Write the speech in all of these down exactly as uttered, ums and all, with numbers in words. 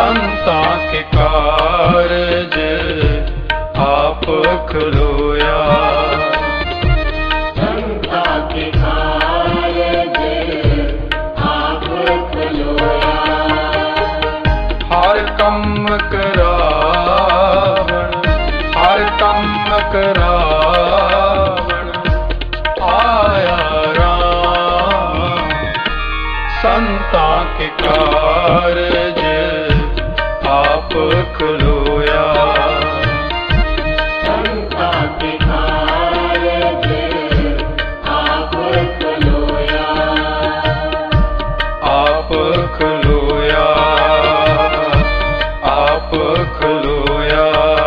संता के कारज आप खलोया। संता के कारज आप खलोया। हर कम करावण हर कम करावण आया राम। संता के कारज आप खलोया। संता के कारज आप खलोया। आप खलोया आप खलोया।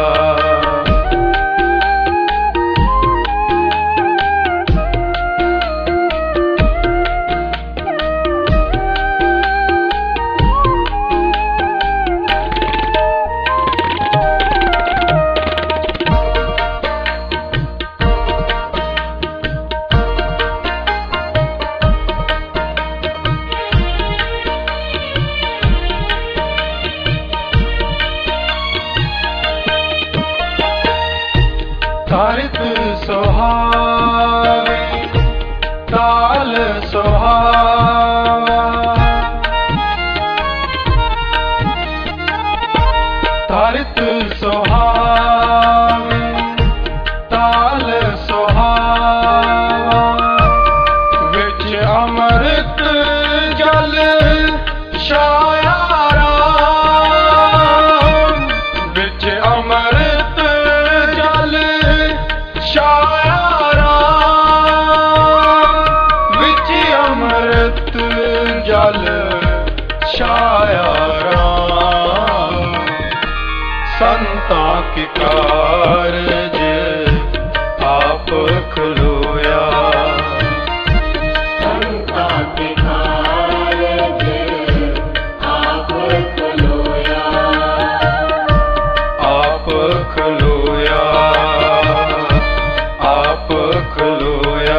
तारित सुहावे ताल सुहावा। तारित सुहावे ताल सुहावा। विच अमृत जल छाया राम। विच अमृत जल छाया राम। विच अमृत जल छाया राम। संता के कारज आप खलोया। संता के कारज आप खलोया। आप खलोया आप खलोया।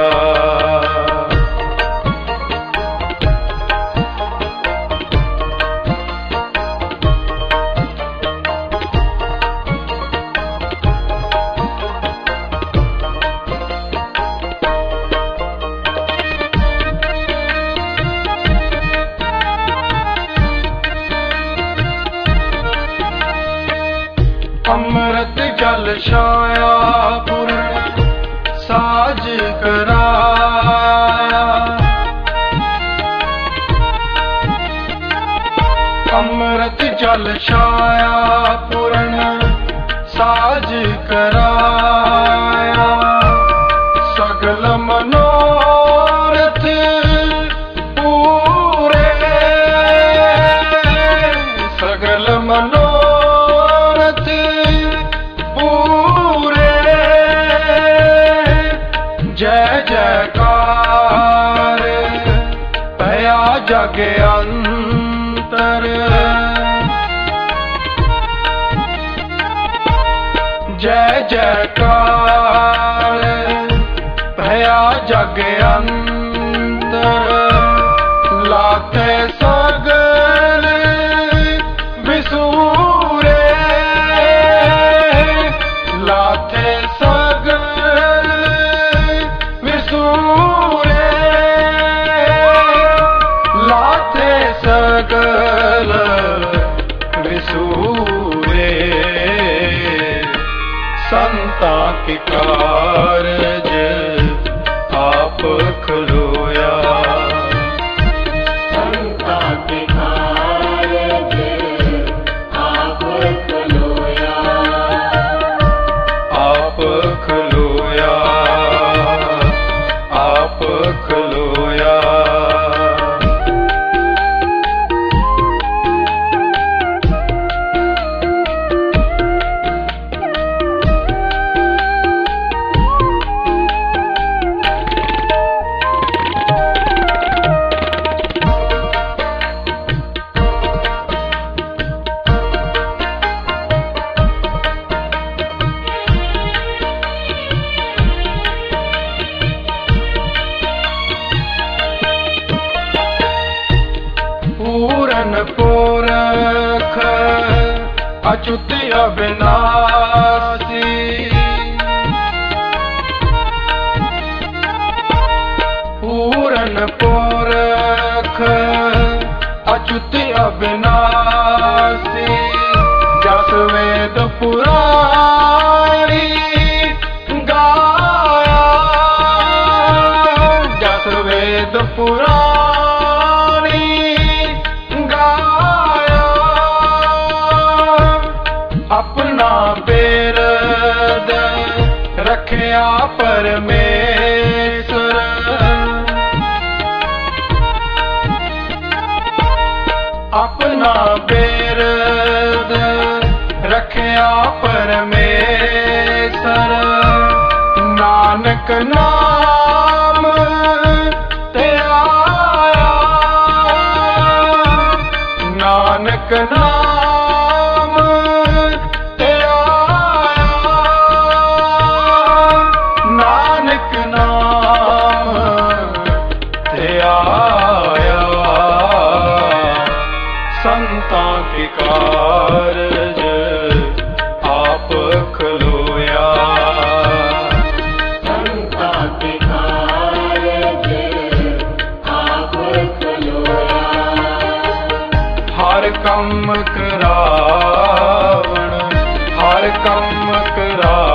अमृत जल छाया पूर्ण साज कराया। अमृत जल छाया पूर्ण साज कराया। सगल मनोरथ पूरे। सगल मनोरथ पूरे। जय जयकार भया जग अंतर। जय जयकार भया जग अंतर। लाते सगल विसूरे। लाते सगल विसूरे। लाते सगल विसूरे। संता के कारज आप खलोया। संता के कारज आप खलोया। आप खलोया आप खलोया। अच्युत अविनाशी पूरन पुरख अच्युत अविनाशी जस वेद पुराणी गाया जस वेद पुराणी गाया अपना बेरद रखया परमेश्वर अपना बेरद रखया परमेश्वर नानक नाम ते आया नानक नाम ते आया नानक नाम ते आया संतां के कारज आप खलोया संतां के कारज आप खलोया हर कम करावण हर कम करा